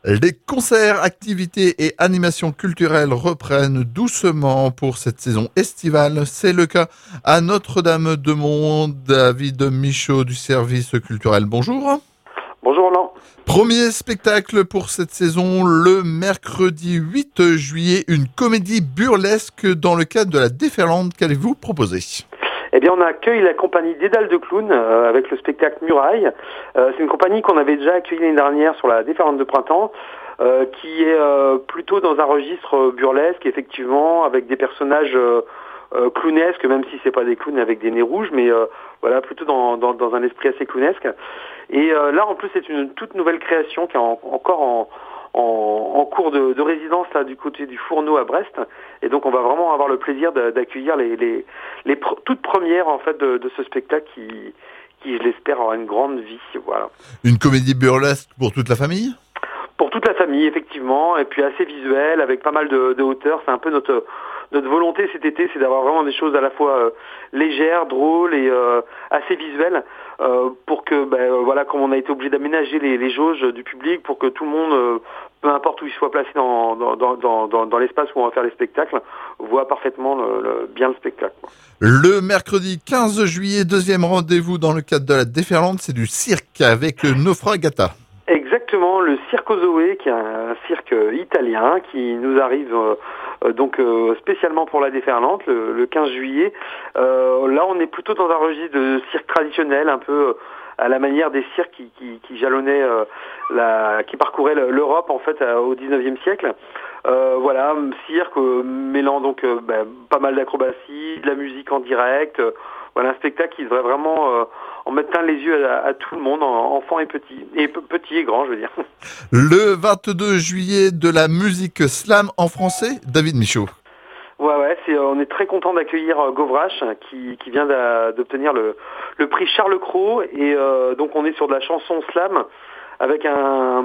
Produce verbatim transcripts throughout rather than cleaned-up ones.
Les concerts, activités et animations culturelles reprennent doucement pour cette saison estivale. C'est le cas à Notre-Dame-de-Mont. David Michaud du service culturel, bonjour. Bonjour Roland. Premier spectacle pour cette saison, le mercredi huit juillet, une comédie burlesque dans le cadre de la Déferlante. Qu'allez-vous proposer ? Eh bien, on accueille la compagnie Dédale de Clowns euh, avec le spectacle Muraille. Euh, c'est une compagnie qu'on avait déjà accueillie l'année dernière sur la Déferlante de printemps, euh, qui est euh, plutôt dans un registre burlesque, effectivement, avec des personnages euh, euh, clownesques, même si c'est pas des clowns avec des nez rouges, mais euh, voilà, plutôt dans, dans, dans un esprit assez clownesque. Et euh, là, en plus, c'est une toute nouvelle création qui est en, encore en En, en cours de, de résidence là du côté du Fourneau à Brest, et donc on va vraiment avoir le plaisir de, d'accueillir les, les, les pr- toutes premières en fait de, de ce spectacle qui, qui je l'espère aura une grande vie. Voilà. Une comédie burlesque pour toute la famille ? Pour toute la famille, effectivement, et puis assez visuel, avec pas mal de, de hauteur. C'est un peu notre notre volonté cet été, c'est d'avoir vraiment des choses à la fois euh, légères, drôles et euh, assez visuelles, euh, pour que, ben, euh, voilà, comme on a été obligé d'aménager les, les jauges du public, pour que tout le monde, euh, peu importe où il soit placé dans dans, dans, dans, dans l'espace où on va faire les spectacles, voit parfaitement le, le, bien le spectacle. Le mercredi quinze juillet, deuxième rendez-vous dans le cadre de la Déferlante, c'est du cirque avec Naufragata. Exactement, le Circo Zoé, qui est un cirque italien qui nous arrive euh, donc euh, spécialement pour la Déferlante le, le quinze juillet. Euh, là, on est plutôt dans un registre de cirque traditionnel, un peu à la manière des cirques qui, qui, qui jalonnaient, euh, la, qui parcouraient l'Europe en fait au dix-neuvième siècle. Euh, voilà, cirque euh, mêlant donc euh, ben, pas mal d'acrobatie, de la musique en direct. Euh, voilà, un spectacle qui devrait vraiment euh, en mettre plein les yeux à, à tout le monde, enfants et petits, et p- petits et grands, je veux dire. Le vingt-deux juillet, de la musique slam en français, David Michaud. Ouais, ouais, c'est, on est très content d'accueillir euh, Govrache, qui, qui vient d'a, d'obtenir le, le prix Charles Cros, et euh, donc on est sur de la chanson slam avec un,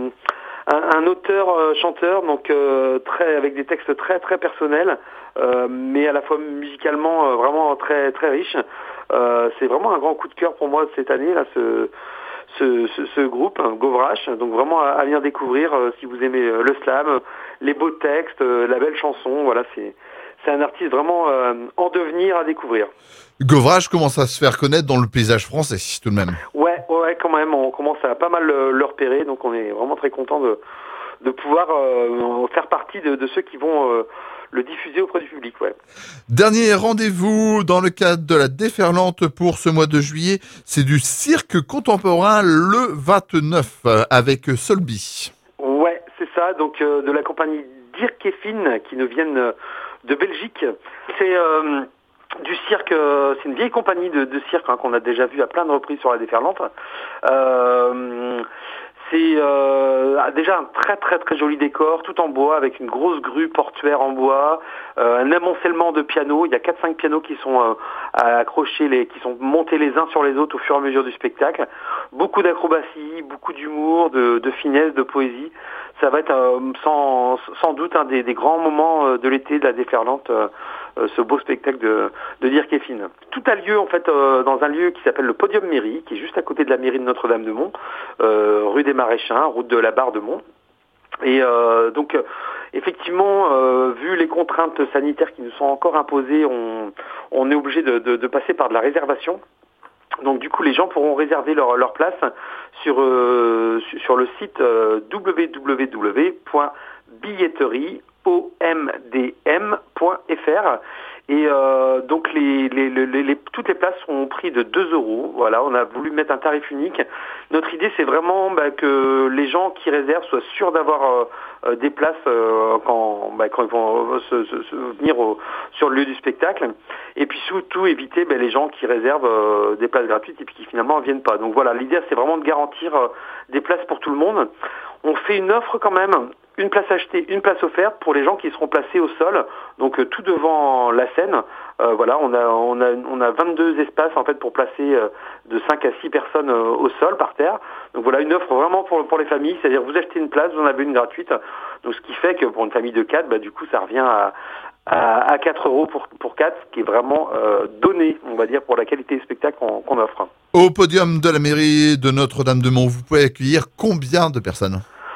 un, un auteur-chanteur, donc euh, très avec des textes très très personnels, euh, mais à la fois musicalement euh, vraiment très très riche. Euh, c'est vraiment un grand coup de cœur pour moi cette année là, ce ce, ce, ce groupe Govrache. Donc vraiment à, à venir découvrir euh, si vous aimez euh, le slam, les beaux textes, euh, la belle chanson. Voilà, c'est c'est un artiste vraiment euh, en devenir à découvrir. Govrache commence à se faire connaître dans le paysage français, tout de même. Ouais, ouais, quand même. On commence à pas mal le, le repérer, donc on est vraiment très content de de pouvoir euh, faire partie de, de ceux qui vont euh, le diffuser auprès du public, ouais. Dernier rendez-vous dans le cadre de la Déferlante pour ce mois de juillet, c'est du cirque contemporain le vingt-neuf avec Solby. Ouais, c'est ça, donc euh, de la compagnie Dirk et Finn qui nous viennent euh, de Belgique. C'est euh, du cirque, euh, c'est une vieille compagnie de, de cirque hein, qu'on a déjà vu à plein de reprises sur la Déferlante. Euh, C'est euh, déjà un très très très joli décor, tout en bois, avec une grosse grue portuaire en bois, euh, un amoncellement de pianos. Il y a quatre cinq pianos qui sont euh, accrochés, les, qui sont montés les uns sur les autres au fur et à mesure du spectacle. Beaucoup d'acrobatie, beaucoup d'humour, de, de finesse, de poésie. Ça va être euh, sans, sans doute un des, des grands moments euh, de l'été de la Déferlante, euh, euh, ce beau spectacle de, de Dirk et Finn. Tout a lieu en fait euh, dans un lieu qui s'appelle le Podium Mairie, qui est juste à côté de la mairie de Notre-Dame-de-Mont, euh, rue des Maraîchins, route de la Barre de Mont. Et euh, donc euh, effectivement, euh, vu les contraintes sanitaires qui nous sont encore imposées, on, on est obligé de, de, de passer par de la réservation. Donc du coup, les gens pourront réserver leur, leur place sur, euh, sur le site euh, w w w point billetterie point f r. Et euh, donc les, les, les, les, toutes les places sont au prix de deux euros. Voilà, on a voulu mettre un tarif unique. Notre idée, c'est vraiment bah, que les gens qui réservent soient sûrs d'avoir euh, des places euh, quand, bah, quand ils vont se, se, se venir au, sur le lieu du spectacle. Et puis surtout éviter bah, les gens qui réservent euh, des places gratuites et puis qui finalement ne viennent pas. Donc voilà, l'idée, c'est vraiment de garantir euh, des places pour tout le monde. On fait une offre quand même. Une place achetée, une place offerte pour les gens qui seront placés au sol, donc euh, tout devant la scène. Euh, voilà, on a on a on a vingt-deux espaces en fait pour placer euh, de cinq à six personnes euh, au sol par terre. Donc voilà une offre vraiment pour pour les familles, c'est-à-dire vous achetez une place, vous en avez une gratuite. Donc ce qui fait que pour une famille de quatre, bah du coup ça revient à à, à quatre euros pour pour quatre, ce qui est vraiment euh, donné, on va dire, pour la qualité du spectacle qu'on, qu'on offre. Au podium de la mairie de Notre-Dame-de-Mont, vous pouvez accueillir combien de personnes ?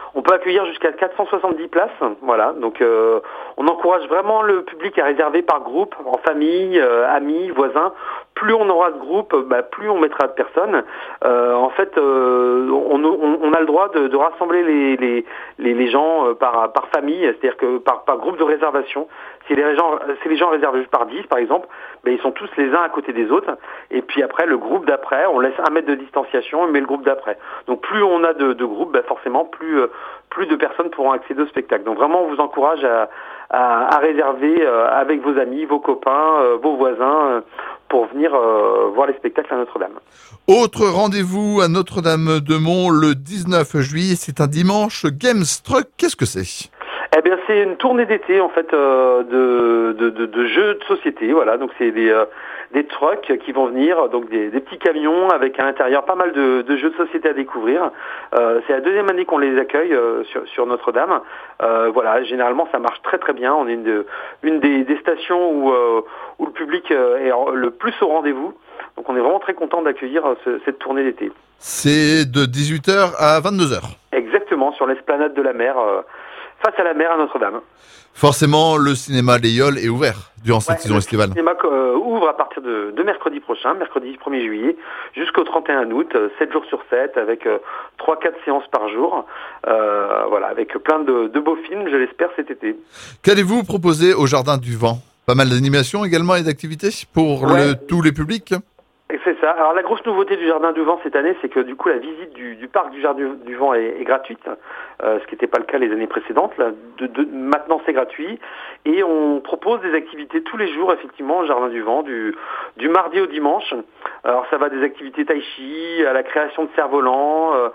On peut accueillir jusqu'à quatre cent soixante-dix places, voilà. Donc euh, on encourage vraiment le public à réserver par groupe, en famille, euh, amis, voisins. Plus on aura de groupes, bah, plus on mettra de personnes. Euh, en fait, euh, on, on, on a le droit de, de rassembler les, les, les, les gens euh, par, par famille, c'est-à-dire que par, par groupe de réservation. Si les gens, si les gens réservent juste par dix, par exemple, ben, ils sont tous les uns à côté des autres. Et puis après, le groupe d'après, on laisse un mètre de distanciation et met le groupe d'après. Donc plus on a de, de groupes, ben, forcément, plus, euh, plus de personnes pourront accéder au spectacle. Donc vraiment, on vous encourage à, à, à réserver euh, avec vos amis, vos copains, euh, vos voisins, euh, pour venir euh, voir les spectacles à Notre-Dame. Autre rendez-vous à Notre-Dame-de-Mont le dix-neuf juillet, c'est un dimanche. Gamestruck, qu'est-ce que c'est ? Eh bien, c'est une tournée d'été en fait euh, de, de, de, de jeux de société. Voilà, donc c'est des euh, des trucks qui vont venir, donc des, des petits camions avec à l'intérieur pas mal de, de jeux de société à découvrir. Euh, c'est la deuxième année qu'on les accueille euh, sur, sur Notre-Dame. Euh, voilà, généralement ça marche très très bien. On est une, de, une des, des stations où euh, où le public est le plus au rendez-vous. Donc on est vraiment très content d'accueillir ce, cette tournée d'été. C'est de dix-huit heures à vingt-deux heures. Exactement, sur l'esplanade de la mer. Euh, face à la mer à Notre-Dame. Forcément, le cinéma Léol est ouvert durant cette ouais, saison estivale. Le cinéma euh, ouvre à partir de, de mercredi prochain, mercredi premier juillet, jusqu'au trente et un août, euh, sept jours sur sept, avec euh, trois à quatre séances par jour. Euh, voilà, avec plein de, de beaux films, je l'espère, cet été. Qu'allez-vous proposer au Jardin du Vent ? Pas mal d'animations également et d'activités pour ouais. le, tous les publics ? C'est ça. Alors la grosse nouveauté du Jardin du Vent cette année, c'est que du coup la visite du, du parc du Jardin du Vent est, est gratuite, euh, ce qui n'était pas le cas les années précédentes. Là, de, de, maintenant c'est gratuit et on propose des activités tous les jours effectivement au Jardin du Vent, du, du mardi au dimanche. Alors ça va des activités tai chi, à la création de cerfs-volants, euh,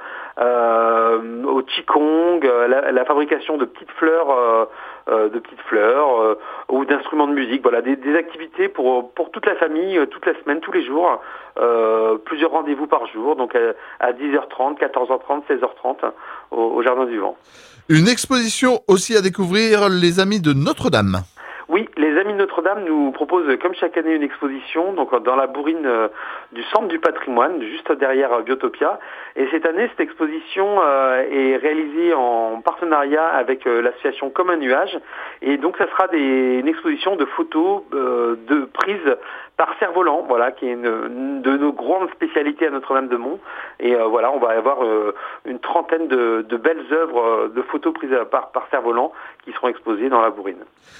euh, au qigong, la, la fabrication de petites fleurs. Euh, Euh, de petites fleurs euh, ou d'instruments de musique, voilà, des, des activités pour pour toute la famille, euh, toute la semaine, tous les jours, euh, plusieurs rendez-vous par jour, donc à, à dix heures trente, quatorze heures trente, seize heures trente au, au Jardin du Vent. Une exposition aussi à découvrir, les Amis de Notre-Dame. Oui, les Amis de Notre-Dame nous proposent comme chaque année une exposition donc dans la bourrine euh, du Centre du patrimoine, juste derrière euh, Biotopia. Et cette année, cette exposition euh, est réalisée en partenariat avec euh, l'association Comme un nuage. Et donc, ça sera des, une exposition de photos euh, de prises par cerf-volant, voilà, qui est une, une de nos grandes spécialités à Notre-Dame-de-Mont. Et euh, voilà, on va avoir euh, une trentaine de, de belles œuvres euh, de photos prises par, par cerf-volant qui seront exposées dans la bourrine.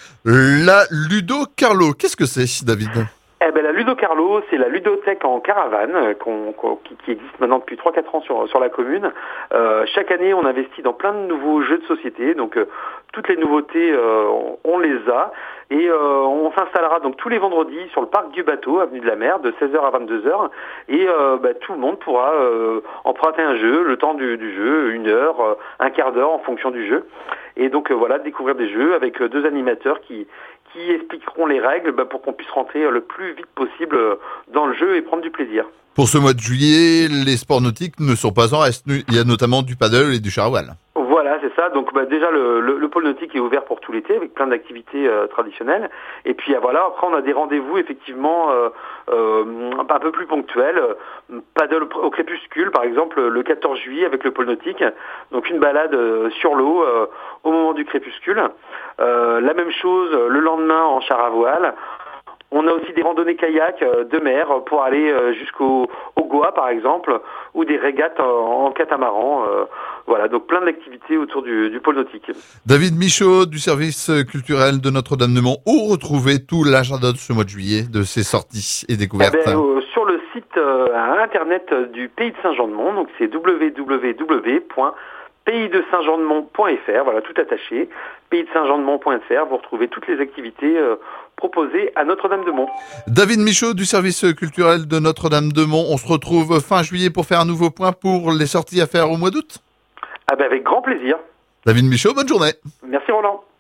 La Ludo Carlo, qu'est-ce que c'est, David ? Eh ben, la Ludo Carlo, c'est la ludothèque en caravane qu'on, qu'on, qui, qui existe maintenant depuis trois à quatre ans sur, sur la commune. Euh, chaque année, on investit dans plein de nouveaux jeux de société. Donc, euh, toutes les nouveautés, euh, on, on les a. Et euh, on s'installera donc tous les vendredis sur le parc du bateau, avenue de la Mer, de seize heures à vingt-deux heures. Et euh, bah, tout le monde pourra euh, emprunter un jeu, le temps du, du jeu, une heure, euh, un quart d'heure en fonction du jeu. Et donc, euh, voilà, découvrir des jeux avec euh, deux animateurs qui... qui expliqueront les règles bah, pour qu'on puisse rentrer le plus vite possible dans le jeu et prendre du plaisir. Pour ce mois de juillet, les sports nautiques ne sont pas en reste. Il y a notamment du paddle et du char à voile. Voilà, c'est ça. Donc bah, déjà, le, le, le pôle nautique est ouvert pour tout l'été avec plein d'activités euh, traditionnelles. Et puis euh, voilà, après on a des rendez-vous effectivement euh, euh, un peu plus ponctuels. Paddle au crépuscule, par exemple, le quatorze juillet avec le pôle nautique. Donc une balade euh, sur l'eau euh, au moment du crépuscule. Euh, la même chose le lendemain en char à voile. On a aussi des randonnées kayak de mer pour aller jusqu'au au Goa, par exemple, ou des régates en, en catamaran. Euh, voilà, donc plein d'activités autour du, du pôle nautique. David Michaud, du service culturel de Notre-Dame-de-Mont, où retrouver tout l'agenda de ce mois de juillet, de ces sorties et découvertes? Eh ben, euh, sur le site euh, internet du Pays de Saint-Jean-de-Mont, donc c'est w w w point pays de saint jean de mont point f r, voilà, tout attaché, pays de saint jean de mont point f r, vous retrouvez toutes les activités euh, proposées à Notre-Dame-de-Mont. David Michaud, du service culturel de Notre-Dame-de-Mont, on se retrouve fin juillet pour faire un nouveau point pour les sorties à faire au mois d'août? Ah ben avec grand plaisir. David Michaud, bonne journée. Merci Roland.